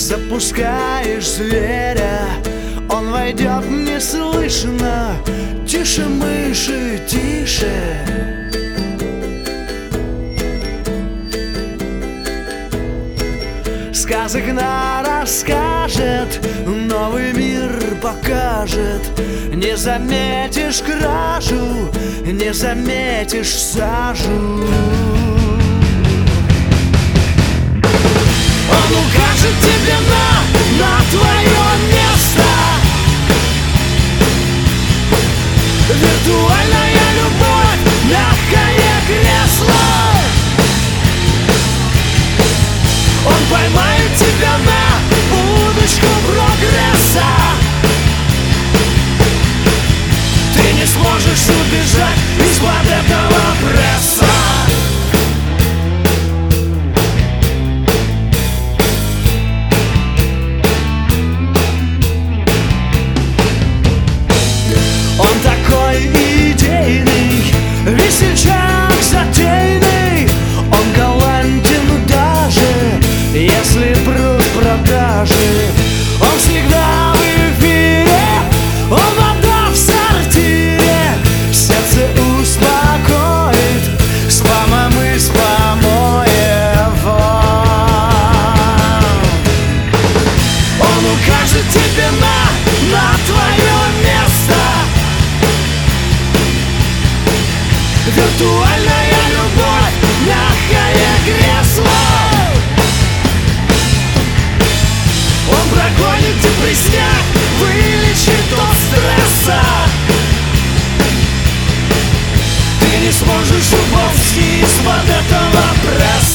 Запускаешь зверя, он войдет неслышно. Тише мыши, тише. Сказок расскажет, новый мир покажет. Не заметишь кражу, не заметишь сажу. Он укажет тебе на твое место. Виртуальная любовь, мягкое кресло. Он поймает тебя на удочку прогресса. Ты не сможешь убежать из-под этого пресса. Весельчак затейный, он галантен даже, если пруд продажи. Он всегда в эфире, он вода в сортире. Сердце успокоит спамом из помоев. Он укажет тебе на твое место. Виртуальная любовь, мягкое кресло. Он прогонит депрессняк, вылечит от стресса. Ты не сможешь уползти из-под этого пресса.